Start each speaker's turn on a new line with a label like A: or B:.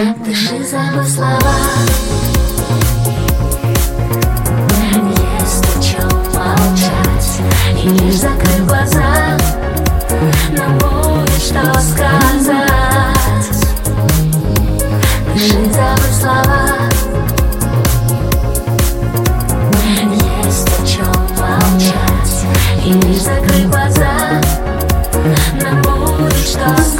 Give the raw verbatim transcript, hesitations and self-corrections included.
A: Дыши, забудь слова. Есть о чем молчать, и лишь закрыв глаза нам будет что сказать. Дыши, забудь слова. Есть о чем молчать, и лишь закрыв глаза нам будет что сказать.